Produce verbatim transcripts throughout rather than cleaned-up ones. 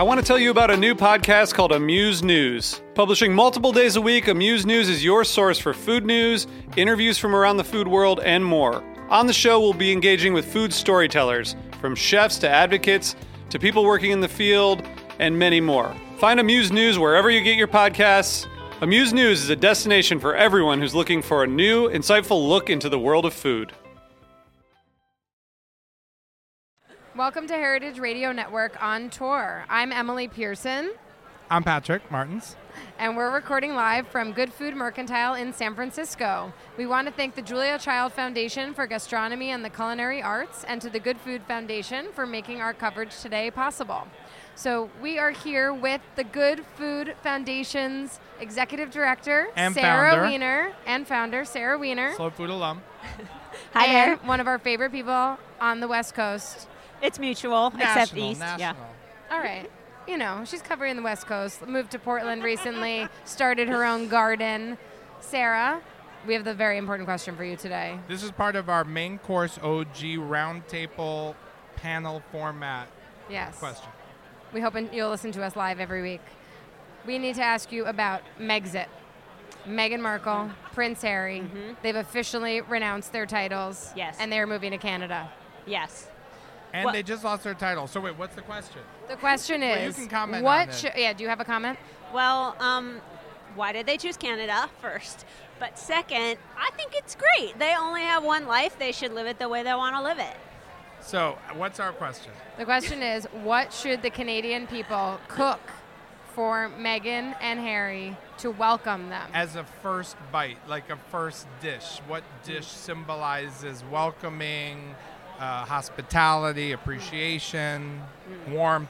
I want to tell you about a new podcast called Amuse News. Publishing multiple days a week, Amuse News is your source for food news, interviews from around the food world, and more. On the show, we'll be engaging with food storytellers, from chefs to advocates to people working in the field, and many more. Find Amuse News wherever you get your podcasts. Amuse News is a destination for everyone who's looking for a new, insightful look into the world of food. Welcome to Heritage Radio Network on tour. I'm Emily Pearson. I'm Patrick Martins. And we're recording live from Good Food Mercantile in San Francisco. We want to thank the Julia Child Foundation for Gastronomy and the Culinary Arts, and to the Good Food Foundation for making our coverage today possible. So we are here with the Good Food Foundation's Executive Director, and Sarah founder. Weiner, and founder, Sarah Weiner. Slow Food alum. Hi there. And one of our favorite people on the West Coast. It's mutual, National, except East. national. Yeah. All right. You know, she's covering the West Coast, moved to Portland recently, started her own garden. Sarah, we have the very important question for you today. This is part of our main course O G roundtable panel format Yes. question. We hope you'll listen to us live every week. We need to ask you about Megxit. Meghan Markle, Prince Harry, Mhm. they've officially renounced their titles. Yes. And they're moving to Canada. Yes. And What- they just lost their title. So wait, what's the question? The question Well, you is, can comment what on it. should, yeah, do you have a comment? Well, um, why did they choose Canada first? But second, I think it's great. They only have one life. They should live it the way they want to live it. So what's our question? The question is, what should the Canadian people cook for Meghan and Harry to welcome them? As a first bite, like a first dish, what dish symbolizes welcoming, uh, hospitality, appreciation, warmth,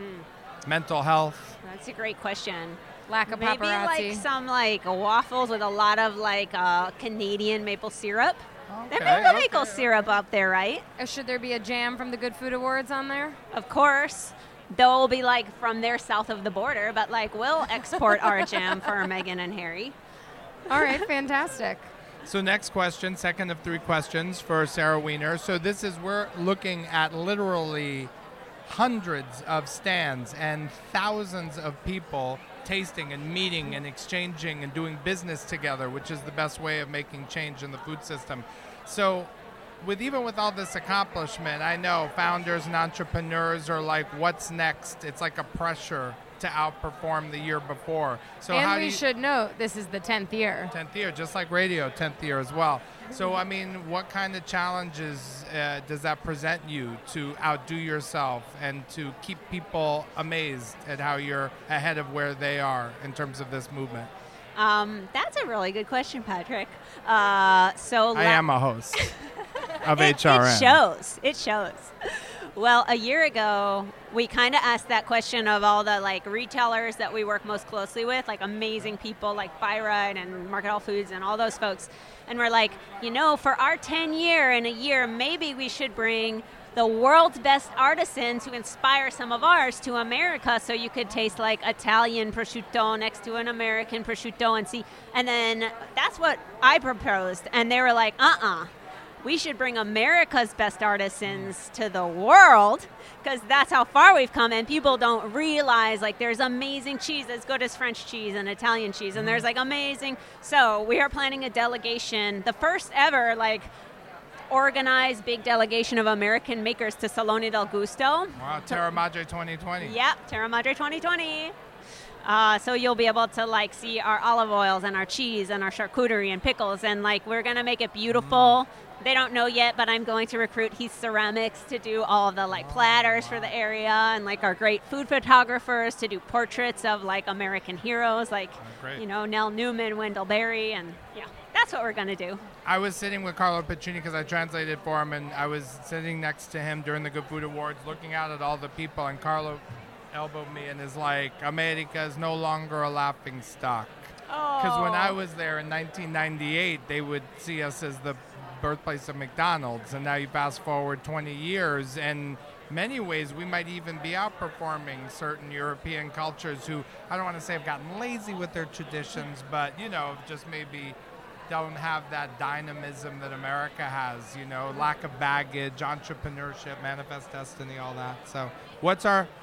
mental health? That's a great question. Lack of Maybe paparazzi. like some like waffles with a lot of like uh, Canadian maple syrup. They Okay, make the okay. maple syrup up there, right? Uh, Should there be a jam from the Good Food Awards on there? Of course. They'll be like from there south of the border, but like we'll export our jam for Meghan and Harry. All right, fantastic. So next question, second of three questions for Sarah Weiner. So this is, we're looking at literally hundreds of stands and thousands of people tasting and meeting and exchanging and doing business together, which is the best way of making change in the food system. So with even with all this accomplishment, I know founders and entrepreneurs are like, what's next? It's like a pressure to outperform the year before. So and how we do you, should note, this is the tenth year. tenth year, just like radio, tenth year as well. So, I mean, what kind of challenges uh, does that present you to outdo yourself and to keep people amazed at how you're ahead of where they are in terms of this movement? Um, that's a really good question, Patrick. Uh, so I la- am a host of it, H R N. It shows. It shows. Well, a year ago, we kind of asked that question of all the like retailers that we work most closely with, like amazing people like Byron and Market All Foods and all those folks. And we're like, you know, for our ten year in a year, maybe we should bring the world's best artisans who inspire some of ours to America, so you could taste like Italian prosciutto next to an American prosciutto and see. And then that's what I proposed. And they were like, uh-uh. We should bring America's best artisans to the world, because that's how far we've come, and people don't realize like there's amazing cheese as good as French cheese and Italian cheese, and there's like amazing. So we are planning a delegation, the first ever like organized big delegation of American makers to Salone del Gusto. Wow, Terra Madre twenty twenty. Yep, Terra Madre twenty twenty. Uh, so you'll be able to like see our olive oils and our cheese and our charcuterie and pickles, and like we're gonna make it beautiful. They don't know yet, but I'm going to recruit Heath Ceramics to do all of the like platters for the area, and like our great food photographers to do portraits of like American heroes, like great. you know Nell Newman, Wendell Berry, and yeah, that's what we're gonna do. I was sitting with Carlo Piccini because I translated for him, and I was sitting next to him during the Good Food Awards looking out at all the people, and Carlo elbowed me and is like, America is no longer a laughing stock. Because when I was there in nineteen ninety-eight, they would see us as the birthplace of McDonald's, and now you fast forward twenty years, and many ways we might even be outperforming certain European cultures who, I don't want to say have gotten lazy with their traditions, but, you know, just maybe don't have that dynamism that America has, you know, lack of baggage, entrepreneurship, manifest destiny, all that. So what's our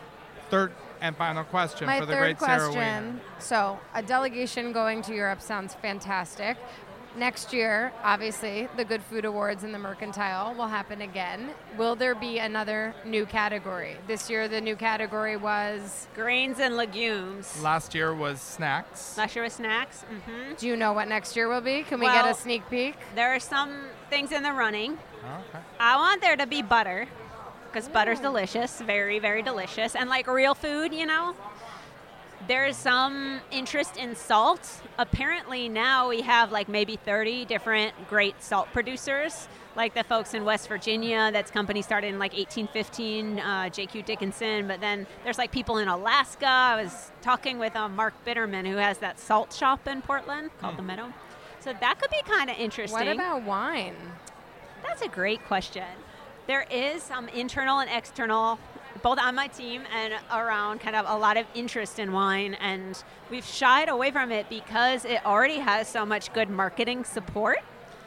third and final question My for the third great Sarah Weiner. question. So, a delegation going to Europe sounds fantastic. Next year, obviously, the Good Food Awards in the Mercantile will happen again. Will there be another new category? This year, the new category was. Grains and legumes. Last year was snacks. Last year was snacks. Mm-hmm. Do you know what next year will be? Can we Well- get a sneak peek? There are some things in the running. Okay. I want there to be butter, because butter's delicious, very, very delicious, and like real food, you know. There's some interest in salt. Apparently now we have like maybe thirty different great salt producers, like the folks in West Virginia. That's company started in like eighteen fifteen, uh, J Q Dickinson. But then there's like people in Alaska. I was talking with um, Mark Bitterman, who has that salt shop in Portland called The Meadow. So that could be kind of interesting. What about wine? That's a great question. There is some internal and external, both on my team and around, kind of a lot of interest in wine, and we've shied away from it because it already has so much good marketing support.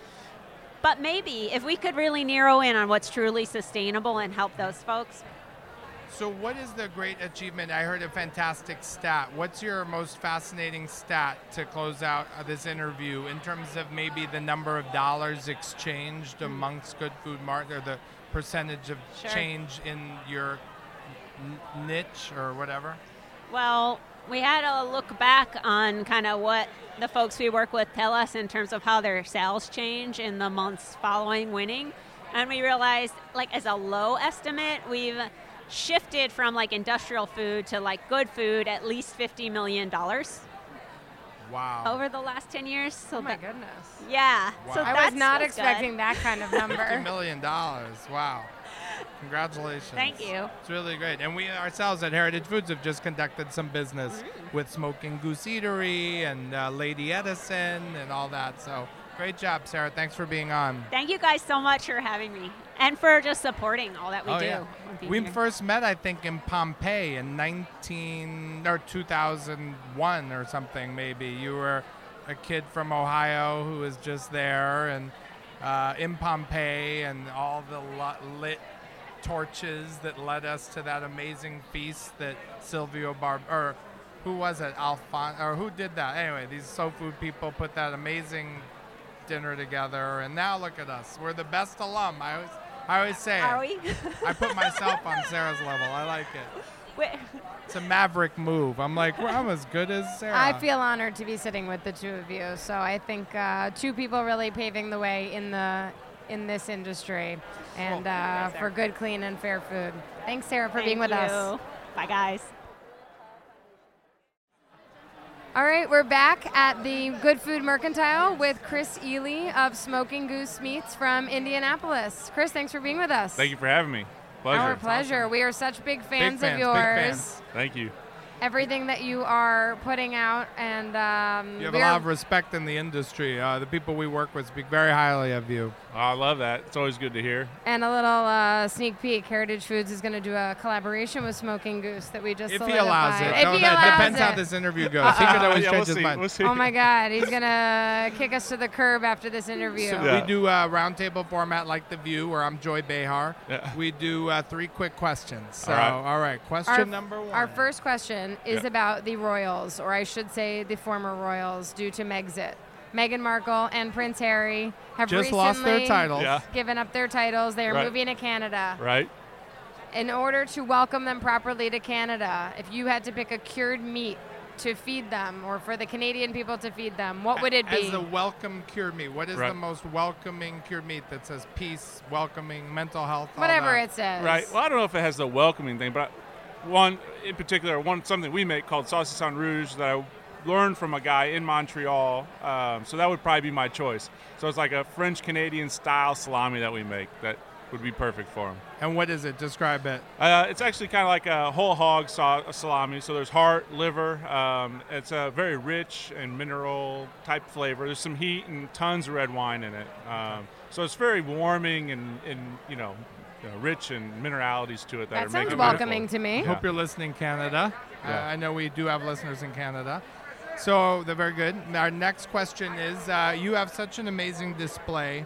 But maybe if we could really narrow in on what's truly sustainable and help those folks. So what is the great achievement? I heard a fantastic stat. What's your most fascinating stat to close out uh, this interview in terms of maybe the number of dollars exchanged amongst Good Food Mart, or the percentage of Sure. change in your n- niche or whatever? Well, we had to look back on kind of what the folks we work with tell us in terms of how their sales change in the months following winning. And we realized, like, as a low estimate, we've shifted from like industrial food to like good food at least fifty million dollars Wow. over the last ten years. So Oh my that- goodness. yeah. Wow. So I was that's- not that's good. expecting that kind of fifty number. million dollars. Wow. Congratulations. Thank you. It's really great. And we ourselves at Heritage Foods have just conducted some business Mm. with Smoking Goose Eatery and uh, Lady Edison and all that. So great job, Sarah. Thanks for being on. Thank you guys so much for having me and for just supporting all that we oh, do. yeah. and being We here. first met, I think, in Pompeii in nineteen or two thousand one or something, maybe. You were a kid from Ohio who was just there and uh, in Pompeii, and all the lu- lit torches that led us to that amazing feast that Silvio Bar or who was it, Alfon or who did that? Anyway, these soul food people put that amazing dinner together, and now look at us. We're the best alum. I always, I always say Are it. we? I put myself on Sarah's level. I like it. Wait, It's a maverick move. I'm like, well, I'm as good as Sarah. I feel honored to be sitting with the two of you. So I think uh, two people really paving the way in the in this industry, and uh, for good, clean, and fair food. Thanks, Sarah, for thank being with you. us. Bye, guys. All right, we're back at the Good Food Mercantile with Chris Ely of Smoking Goose Meats from Indianapolis. Chris, thanks for being with us. Thank you for having me. Pleasure. Our pleasure. We are such big fans, fans, of big yours. fans. Thank you. Everything that you are putting out, and um, You have a we're- lot of respect in the industry. Uh, the people we work with speak very highly of you. Oh, I love that. It's always good to hear. and a little uh, sneak peek. Heritage Foods is going to do a collaboration with Smoking Goose that we just If he solidified. allows it. If Don't he know. allows Depends it. how this interview goes. He could always yeah, change we'll his see. mind. We'll see. Oh my God, he's gonna kick us to the curb after this interview. So Yeah. we do a roundtable format like The View, where I'm Joy Behar. Yeah. We do uh, three quick questions. So, All right. all right. Question Our, number one. our first question is Yeah. about the royals, or I should say the former royals, due to Megxit. Meghan Markle and Prince Harry have just recently lost their titles. Yeah. given up their titles. They are Right. moving to Canada. Right? In order to welcome them properly to Canada, if you had to pick a cured meat to feed them, or for the Canadian people to feed them, what would it be? As a welcome cured meat, what is Right. the most welcoming cured meat that says peace, welcoming, mental health, all Whatever that? it says. Right. Well, I don't know if it has the welcoming thing, but one in particular, one something we make called saucisson rouge that I learned from a guy in Montreal. Um, so that would probably be my choice. So it's like a French Canadian style salami that we make that would be perfect for him. And what is it? Describe it. Uh, it's actually kind of like a whole hog sa- salami. So there's heart, liver. Um, it's a very rich and mineral type flavor. There's some heat and tons of red wine in it. Um, so it's very warming and, and you know, you know, rich and mineralities to it that, That are sounds making it welcoming beautiful. to me. I hope you're listening, Canada. Uh, Yeah. I know we do have listeners in Canada. So they're very good. Our next question is, uh, you have such an amazing display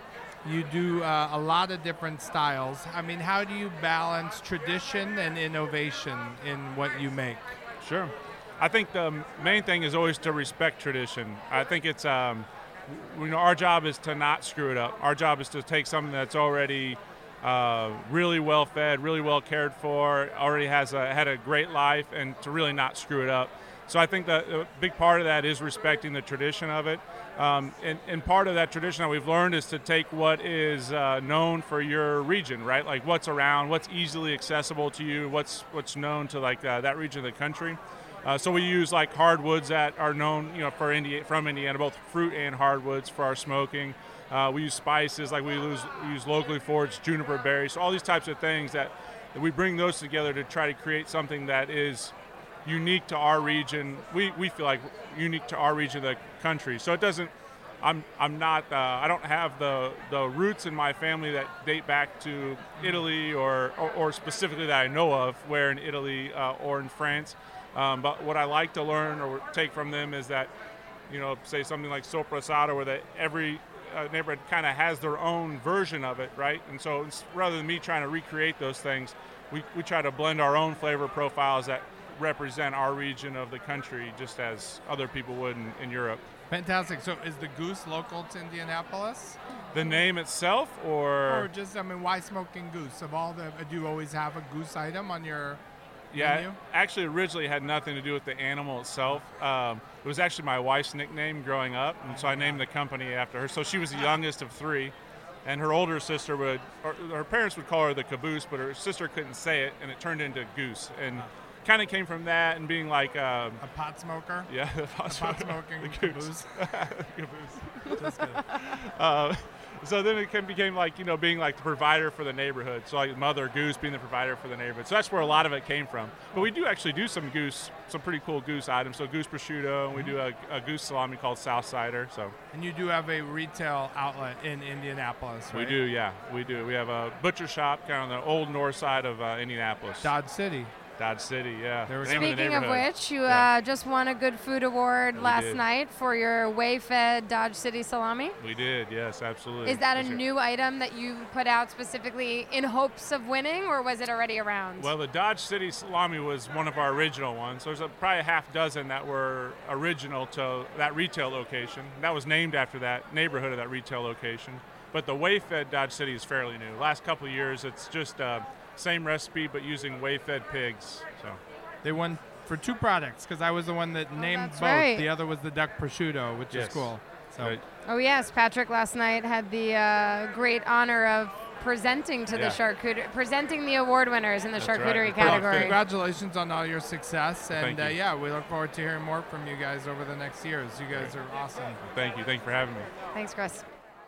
You do uh, a lot of different styles. I mean, how do you balance tradition and innovation in what you make? Sure. I think the main thing is always to respect tradition. I think it's, um, you know, our job is to not screw it up. Our job is to take something that's already uh, really well fed, really well cared for, already has a, had a great life, and to really not screw it up. So I think that a big part of that is respecting the tradition of it. Um, and, and part of that tradition that we've learned is to take what is uh, known for your region, right? Like what's around, what's easily accessible to you, what's what's known to like uh, that region of the country. Uh, so we use like hardwoods that are known, you know, for Indi- from Indiana, both fruit and hardwoods for our smoking. Uh, we use spices, like we use, we use locally foraged juniper berries. So all these types of things that, that we bring those together to try to create something that is unique to our region. We we feel like unique to our region of the country. So it doesn't. I'm I'm not. Uh, I don't have the the roots in my family that date back to Italy or or, or specifically that I know of, where in Italy uh, or in France. Um, but what I like to learn or take from them is that, you know, say something like Soprasado, where that every uh, neighborhood kind of has their own version of it, right? And so it's, rather than me trying to recreate those things, we we try to blend our own flavor profiles that represent our region of the country just as other people would in, in Europe. Fantastic. So is the goose local to Indianapolis? The name itself, or? Or just, I mean, why smoking goose? Of all the, do you always have a goose item on your yeah, menu? Actually originally had nothing to do with the animal itself. Um, it was actually my wife's nickname growing up, and so I named the company after her. So she was the youngest of three, and her older sister would, or her parents would call her the caboose, but her sister couldn't say it, and it turned into goose. And kind of came from that and being like um, a pot smoker. Yeah, the pot, a pot smoking the caboose. caboose. Just kidding. Uh, so then it became like, you know, being like the provider for the neighborhood. So like Mother Goose being the provider for the neighborhood. So that's where a lot of it came from. But we do actually do some goose, some pretty cool goose items. So goose prosciutto, and we do a, a goose salami called Southsider. So. And you do have a retail outlet in Indianapolis, right? We do, yeah, we do. We have a butcher shop kind of on the old north side of uh, Indianapolis. Dodge City. Dodge City, yeah. Speaking of, of which, you yeah. uh, just won a Good Food Award we last did. night for your whey-fed Dodge City salami. We did, yes, absolutely. Is that a That's new it. item that you put out specifically in hopes of winning, or was it already around? Well, the Dodge City salami was one of our original ones. There's a, probably a half dozen that were original to that retail location. That was named after that neighborhood of that retail location. But the whey-fed Dodge City is fairly new. Last couple of years, it's just uh, same recipe, but using whey-fed pigs. So. They won for two products because I was the one that oh, named both. Right. The other was the duck prosciutto, which yes. is cool. So. Right. Oh yes, Patrick last night had the uh, great honor of presenting to yeah. the charcuterie, presenting the award winners in the That's charcuterie right. category. Congratulations on all your success, and Thank uh, you. yeah, we look forward to hearing more from you guys over the next years. You guys Great. are awesome. Thank you. Thank you for having me. Thanks, Chris.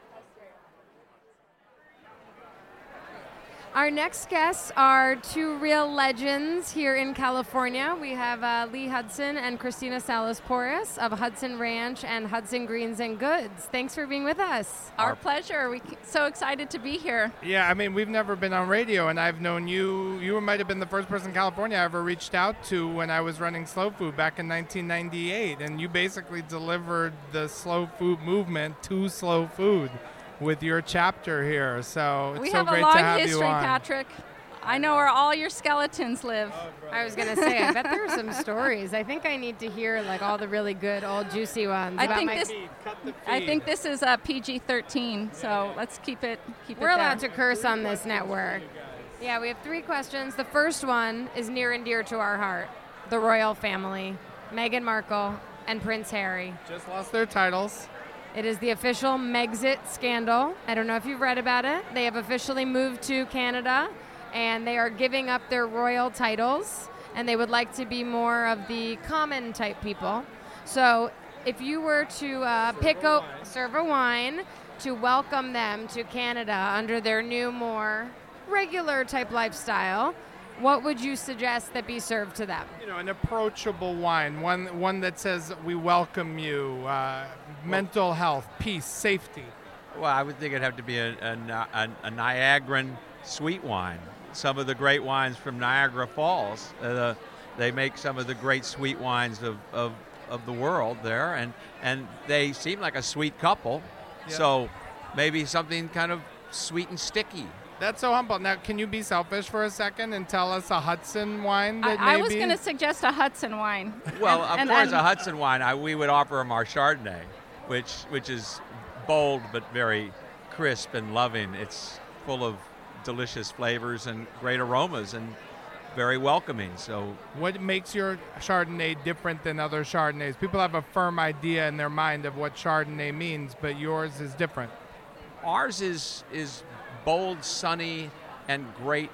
Our next guests are two real legends here in California. We have uh, Lee Hudson and Christina Salas-Porras of Hudson Ranch and Hudson Greens and Goods. Thanks for being with us. Our pleasure. We're so excited to be here. Yeah, I mean, we've never been on radio, and I've known you. You might have been the first person in California I ever reached out to when I was running Slow Food back in nineteen ninety-eight, and you basically delivered the slow food movement to Slow Food with your chapter here. So it's we so have great a long to have history, you on. Patrick. I know where all your skeletons live. I was going to say, I bet there are some stories. I think I need to hear like all the really good old juicy ones. I about think my this. Feed, cut the I feed. think this is a P G thirteen. So let's keep it. Keep We're it allowed there. to curse on this network. Yeah, we have three questions. The first one is near and dear to our heart. The royal family, Meghan Markle and Prince Harry. Just lost their titles. It is the official Megxit scandal. I don't know if you've read about it. They have officially moved to Canada, and they are giving up their royal titles, and they would like to be more of the common type people. So if you were to uh, pick a serve a wine to welcome them to Canada under their new, more regular type lifestyle, what would you suggest that be served to them? You know, an approachable wine, one one that says we welcome you, uh, mental health, peace, safety. Well, I would think it'd have to be a, a, a, a Niagaran sweet wine. Some of the great wines from Niagara Falls, uh, they make some of the great sweet wines of, of, of the world there, and, and they seem like a sweet couple. Yeah. So maybe something kind of sweet and sticky. That's so humble. Now, can you be selfish for a second and tell us a Hudson wine that I, I maybe? was going to suggest a Hudson wine. Well, And- of and- course, and- a Hudson wine, I, we would offer them our Chardonnay, which which is bold but very crisp and loving. It's full of delicious flavors and great aromas and very welcoming. So What makes your Chardonnay different than other Chardonnays? People have a firm idea in their mind of what Chardonnay means, but yours is different. ours is is bold, sunny, and great,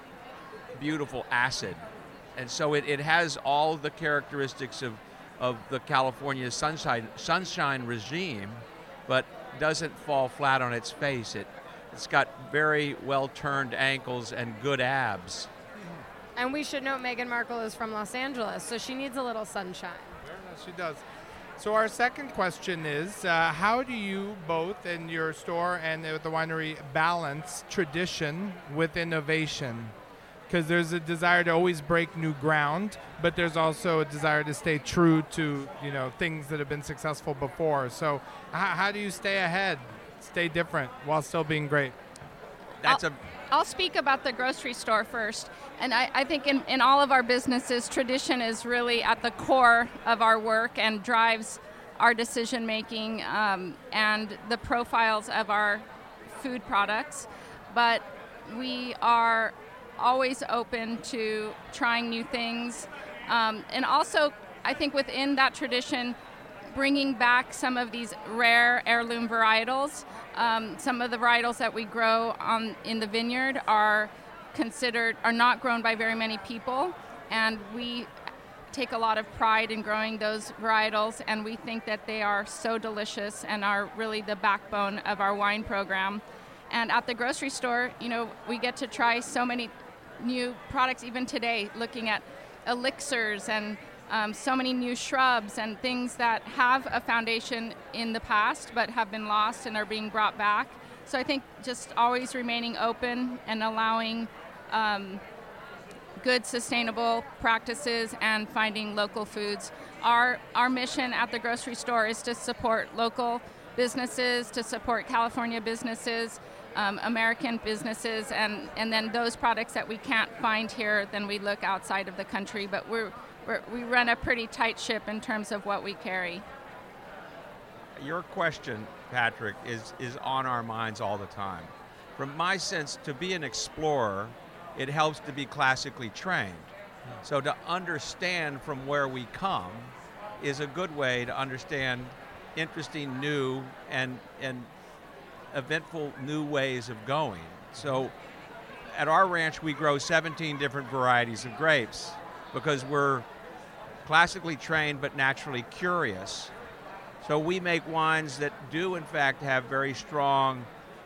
beautiful acid. And so it, it has all the characteristics of, of the California sunshine sunshine regime, but doesn't fall flat on its face. It, it's got very well-turned ankles and good abs. And we should note Meghan Markle is from Los Angeles, so she needs a little sunshine. Yes, she does. So our second question is, uh, how do you both in your store and at the winery balance tradition with innovation? Because there's a desire to always break new ground, but there's also a desire to stay true to, you know, things that have been successful before. So h- how do you stay ahead, stay different while still being great? That's I'll, a I'll speak about the grocery store first. And I, I think in, in all of our businesses, tradition is really at the core of our work and drives our decision making um, and the profiles of our food products. But we are always open to trying new things. Um, and also, I think within that tradition, bringing back some of these rare heirloom varietals. Um, some of the varietals that we grow on in the vineyard are considered are not grown by very many people, and we take a lot of pride in growing those varietals, and we think that they are so delicious and are really the backbone of our wine program. And at the grocery store, you know, we get to try so many new products even today, looking at elixirs and um, so many new shrubs and things that have a foundation in the past but have been lost and are being brought back. So I think just always remaining open and allowing um, good sustainable practices and finding local foods. Our, our mission at the grocery store is to support local businesses, to support California businesses, um, American businesses, and, and then those products that we can't find here, then we look outside of the country. But we're, we're, we run a pretty tight ship in terms of what we carry. Your question, Patrick, is, is on our minds all the time. From my sense, to be an explorer, it helps to be classically trained. So to understand from where we come is a good way to understand interesting, new, and, and eventful new ways of going. So at our ranch, we grow seventeen different varieties of grapes because we're classically trained but naturally curious. So we make wines that do, in fact, have very strong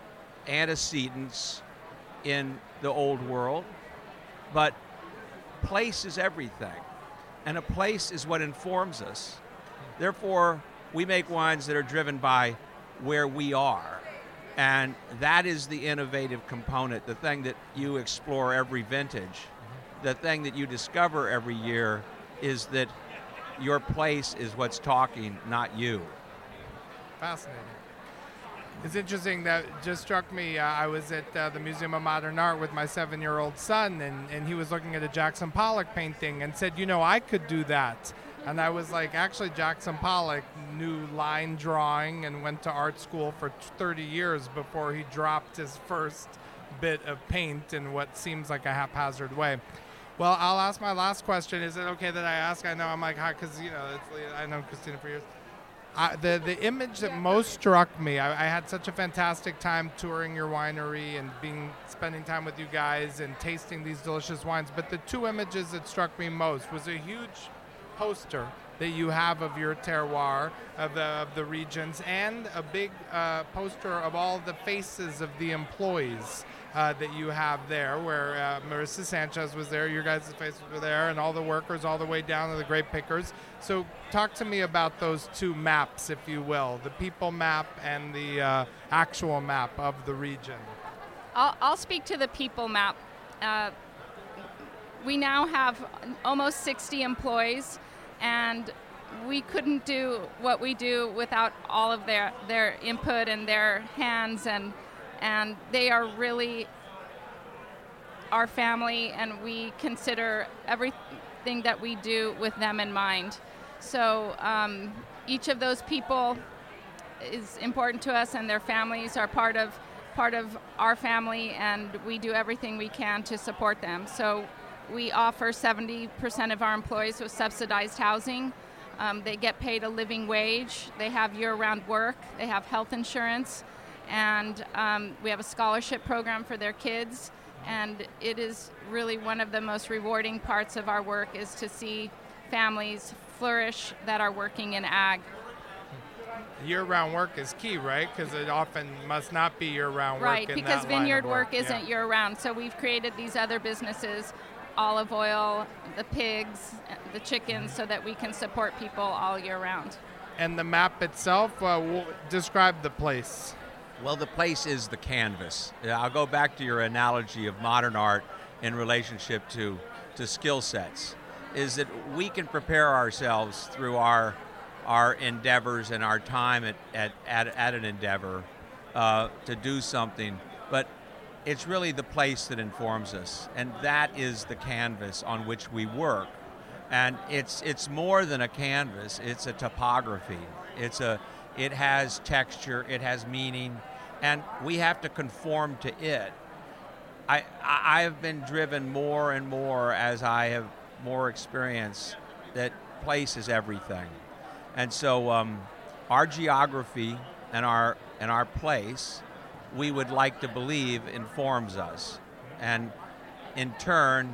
antecedents in the old world, but place is everything, and a place is what informs us. Therefore, we make wines that are driven by where we are, and that is the innovative component, the thing that you explore every vintage. The thing that you discover every year is that your place is what's talking, not you. Fascinating. It's interesting that just struck me. Uh, I was at uh, the Museum of Modern Art with my seven-year-old son, and, and he was looking at a Jackson Pollock painting and said, you know, I could do that. And I was like, actually, Jackson Pollock knew line drawing and went to art school for thirty years before he dropped his first bit of paint in what seems like a haphazard way. Well, I'll ask my last question. Is it okay that I ask? I know I'm like, because, you know, it's, I know Christina for years. Uh, the the image that most struck me, I, I had such a fantastic time touring your winery and being spending time with you guys and tasting these delicious wines. But the two images that struck me most was a huge poster that you have of your terroir, of the, of the regions, and a big uh, poster of all the faces of the employees uh, that you have there, where uh, Marissa Sanchez was there, your guys' faces were there, and all the workers all the way down to the grape pickers. So talk to me about those two maps, if you will, the people map and the uh, actual map of the region. I'll, I'll speak to the people map. Uh, we now have almost sixty employees, and we couldn't do what we do without all of their, their input and their hands, and and they are really our family, and we consider everything that we do with them in mind. So um, each of those people is important to us, and their families are part of part of our family, and we do everything we can to support them. So we offer seventy percent of our employees with subsidized housing. Um, they get paid a living wage. They have year-round work. They have health insurance, and um, we have a scholarship program for their kids. And it is really one of the most rewarding parts of our work is to see families flourish that are working in ag. Year-round work is key, right? Because it often must not be year-round work. Right, in because that line vineyard of work, work isn't yeah. year-round. So we've created these other businesses, olive oil, the pigs, the chickens, so that we can support people all year round. And the map itself, uh, w- describe the place. Well, the place is the canvas. I'll go back to your analogy of modern art in relationship to, to skill sets, is that we can prepare ourselves through our our endeavors and our time at, at, at, at an endeavor uh, to do something, but it's really the place that informs us, and that is the canvas on which we work. And it's it's more than a canvas, it's a topography. It's a it has texture, it has meaning, and we have to conform to it. I I have been driven more and more as I have more experience that place is everything. And so um, our geography and our and our place, we would like to believe, informs us. And in turn,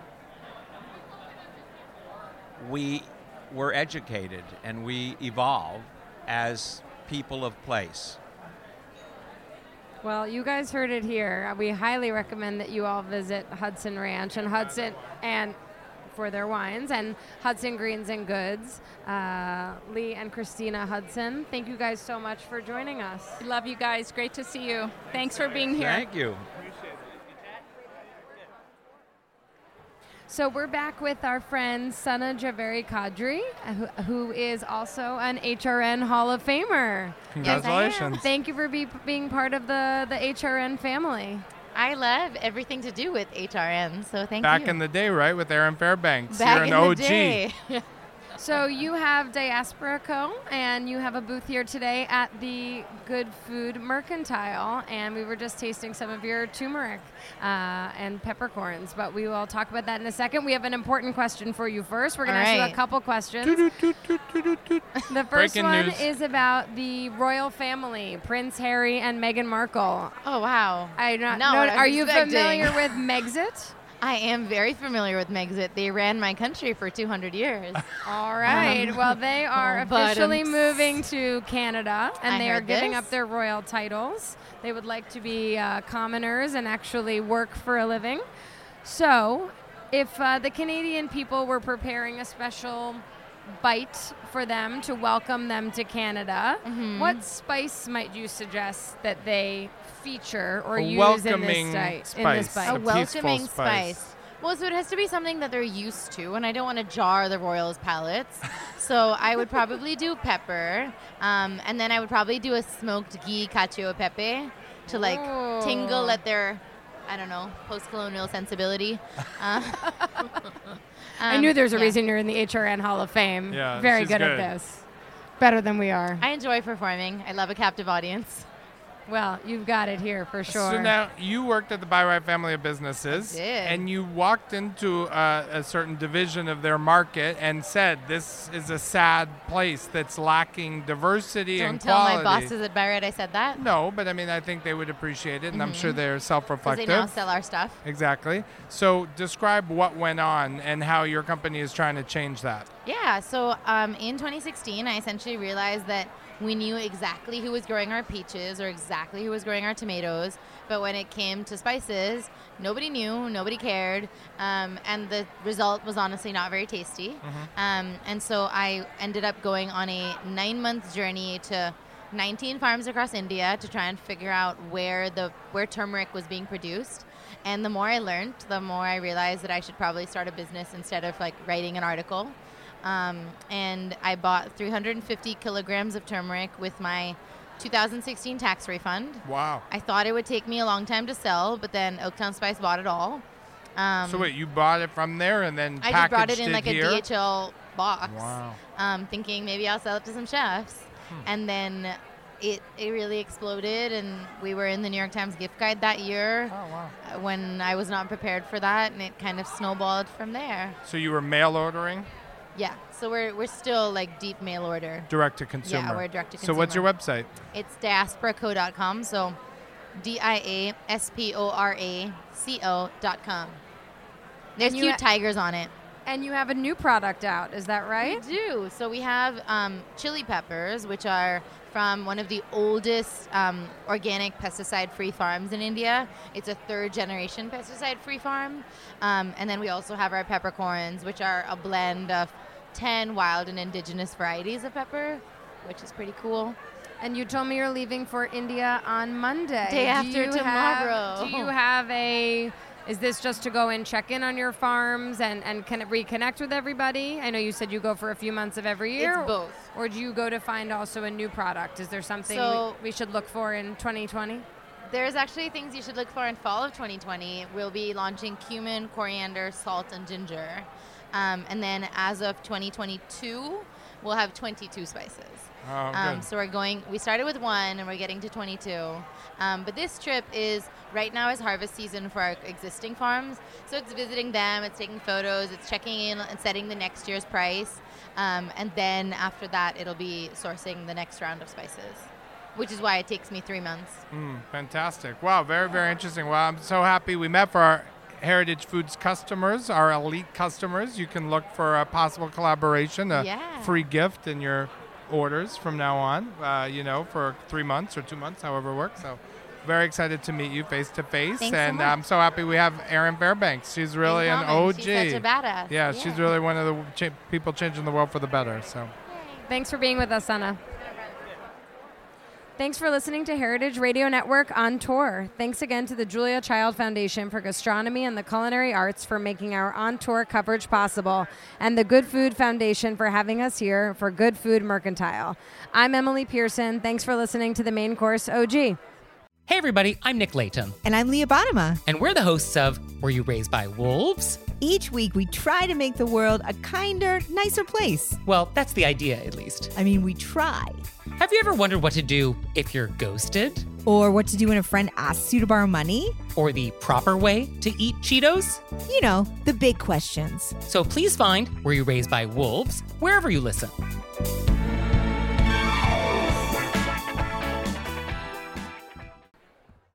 we were educated and we evolve as people of place. Well, you guys heard it here. We highly recommend that you all visit Hudson Ranch and Hudson and for their wines, and Hudson Greens and Goods. Uh, Lee and Christina Hudson, thank you guys so much for joining us. We love you guys. Great to see you. Thanks for being here. Thank you. So we're back with our friend Sana Javeri Kadri, who, who is also an H R N Hall of Famer. Congratulations. Thank you for be, being part of the, the H R N family. I love everything to do with H R N, so thank Back you. in the day, right, with Aaron Fairbanks. Back You're an in O the G. day. So you have Diaspora Co., and you have a booth here today at the Good Food Mercantile, and we were just tasting some of your turmeric uh, and peppercorns, but we will talk about that in a second. We have an important question for you first. We're going to ask All you a couple questions. Toot, toot, toot, toot, toot, toot. The first Breaking one news. is about the royal family, Prince Harry and Meghan Markle. Oh, wow. I don't Not know. what I was Are you expecting. familiar with Megxit? I am very familiar with Megxit. They ran my country for two hundred years. All right. Well, they are Oh, officially buttons. moving to Canada, and I they are heard giving this. up their royal titles. They would like to be uh, commoners and actually work for a living. So, if uh, the Canadian people were preparing a special bite for them to welcome them to Canada, Mhm. what spice might you suggest that they feature or A use welcoming in this, di- in spice. this bite? A A peaceful welcoming spice. spice. Well, so it has to be something that they're used to, and I don't want to jar the royals' palates. So I would probably do pepper, um, and then I would probably do a smoked ghee cacio e pepe to like Ooh. tingle at their, I don't know, post-colonial sensibility. Uh, I um, knew there's a yeah. reason you're in the H R N Hall of Fame. Yeah, Very she's good, good. at this. Better than we are. I enjoy performing. I love a captive audience. Well, you've got it here for sure. So now you worked at the Byright family of businesses, I did. and you walked into uh, a certain division of their market and said, "This is a sad place that's lacking diversity Don't and tell quality." my bosses at Byright I said that, No, but I mean, I think they would appreciate it, and I'm sure they're because they self-reflective. now sell our stuff. Exactly. So describe what went on and how your company is trying to change that. Yeah, so um, in twenty sixteen, I essentially realized that we knew exactly who was growing our peaches or exactly who was growing our tomatoes, but when it came to spices, nobody knew, nobody cared, um, and the result was honestly not very tasty. Um, and so I ended up going on a nine-month journey to nineteen farms across India to try and figure out where the where turmeric was being produced. And the more I learned, the more I realized that I should probably start a business instead of like writing an article. Um, and I bought three hundred fifty kilograms of turmeric with my two thousand sixteen tax refund. Wow. I thought it would take me a long time to sell, but then Oaktown Spice bought it all. Um, So wait, you bought it from there and then I packaged just brought it in like here? a D H L box, Wow. um, thinking maybe I'll sell it to some chefs. Hmm. And then it it really exploded, and we were in the New York Times gift guide that year. Oh, wow. uh, When I was not prepared for that, and it kind of snowballed from there. So you were mail ordering Yeah, so we're we're still like deep mail order. direct to consumer. Yeah, we're direct to So consumer. what's your website? It's diaspora co dot com. So D I A S P O R A C O dot com. There's And you cute ha- tigers on it. And you have a new product out, is that right? We do. So we have um, chili peppers, which are from one of the oldest um, organic pesticide-free farms in India. It's a third-generation pesticide-free farm. Um, and then we also have our peppercorns, which are a blend of ten wild and indigenous varieties of pepper, which is pretty cool. And you told me you're leaving for India on Monday. Day Do after you tomorrow. Have, do you have a... Is this just to go and check in on your farms and, and kind of reconnect with everybody? I know you said you go for a few months of every year. It's both. Or do you go to find also a new product? Is there something So- we, we should look for in twenty twenty? There's actually things you should look for in fall of twenty twenty. We'll be launching cumin, coriander, salt, and ginger. Um, and then as of twenty twenty-two, we'll have twenty-two spices. Oh, Um, good. so we're going, we started with one and we're getting to twenty-two. Um, but this trip is, right now is harvest season for our existing farms. So it's visiting them, it's taking photos, it's checking in and setting the next year's price. Um, and then after that, it'll be sourcing the next round of spices, which is why it takes me three months. Mm, fantastic. Wow, very, very interesting. Well, I'm so happy we met for our Heritage Foods customers, our elite customers. You can look for a possible collaboration, a Yeah. free gift in your orders from now on, uh, you know, for three months or two months, however it works. So very excited to meet you face to face. Thanks so And much. I'm so happy we have Erin Fairbanks. She's really an common. O G. She's such a badass. Yeah, she's really one of the ch- people changing the world for the better. So Thanks for being with us, Anna. Thanks for listening to Heritage Radio Network on tour. Thanks again to the Julia Child Foundation for Gastronomy and the Culinary Arts for making our on-tour coverage possible, and the Good Food Foundation for having us here for Good Food Mercantile. I'm Emily Pearson. Thanks for listening to the Main Course O G. Hey everybody, I'm Nick Latham, And I'm Leah Bottima. and we're the hosts of Were You Raised by Wolves? Each week we try to make the world a kinder, nicer place. Well, that's the idea, at least. I mean, we try. Have you ever wondered what to do if you're ghosted? Or what to do when a friend asks you to borrow money. Or the proper way to eat Cheetos? You know, the big questions. So please find Were You Raised by Wolves wherever you listen.